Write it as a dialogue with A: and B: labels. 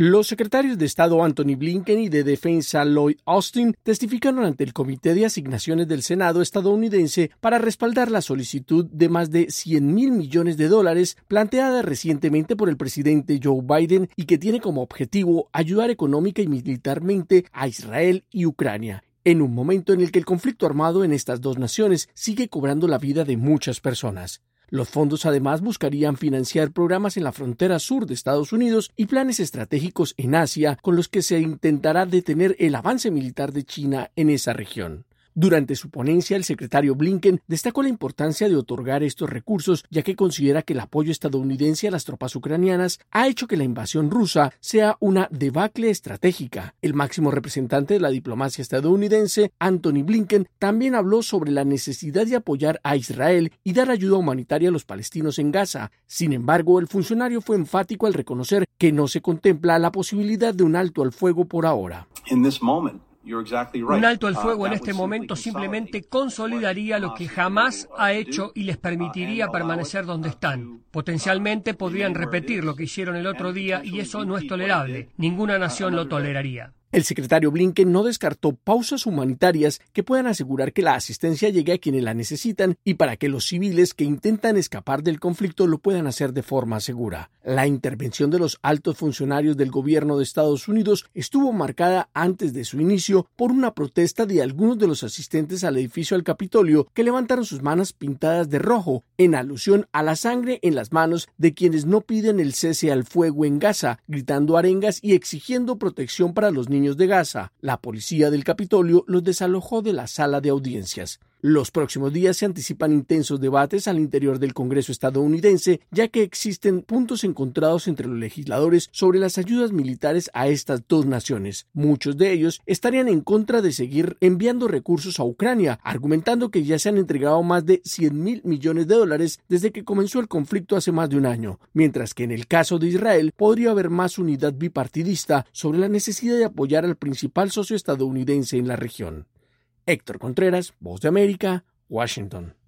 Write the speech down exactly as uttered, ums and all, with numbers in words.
A: Los secretarios de Estado Antony Blinken y de Defensa Lloyd Austin testificaron ante el Comité de Asignaciones del Senado estadounidense para respaldar la solicitud de más de cien mil millones de dólares planteada recientemente por el presidente Joe Biden y que tiene como objetivo ayudar económica y militarmente a Israel y Ucrania, en un momento en el que el conflicto armado en estas dos naciones sigue cobrando la vida de muchas personas. Los fondos además buscarían financiar programas en la frontera sur de Estados Unidos y planes estratégicos en Asia con los que se intentará detener el avance militar de China en esa región. Durante su ponencia, el secretario Blinken destacó la importancia de otorgar estos recursos, ya que considera que el apoyo estadounidense a las tropas ucranianas ha hecho que la invasión rusa sea una debacle estratégica. El máximo representante de la diplomacia estadounidense, Antony Blinken, también habló sobre la necesidad de apoyar a Israel y dar ayuda humanitaria a los palestinos en Gaza. Sin embargo, el funcionario fue enfático al reconocer que no se contempla la posibilidad de un alto al fuego por ahora.
B: In this moment,
C: Un alto al fuego en este momento simplemente consolidaría lo que jamás ha hecho y les permitiría permanecer donde están. Potencialmente podrían repetir lo que hicieron el otro día y eso no es tolerable. Ninguna nación lo toleraría.
A: El secretario Blinken no descartó pausas humanitarias que puedan asegurar que la asistencia llegue a quienes la necesitan y para que los civiles que intentan escapar del conflicto lo puedan hacer de forma segura. La intervención de los altos funcionarios del gobierno de Estados Unidos estuvo marcada antes de su inicio por una protesta de algunos de los asistentes al edificio del Capitolio que levantaron sus manos pintadas de rojo en alusión a la sangre en las manos de quienes no piden el cese al fuego en Gaza, gritando arengas y exigiendo protección para los niños de Gaza. La policía del Capitolio los desalojó de la sala de audiencias. Los próximos días se anticipan intensos debates al interior del Congreso estadounidense, ya que existen puntos encontrados entre los legisladores sobre las ayudas militares a estas dos naciones. Muchos de ellos estarían en contra de seguir enviando recursos a Ucrania, argumentando que ya se han entregado más de cien mil millones de dólares desde que comenzó el conflicto hace más de un año, mientras que en el caso de Israel podría haber más unidad bipartidista sobre la necesidad de apoyar al principal socio estadounidense en la región. Héctor Contreras, Voz de América, Washington.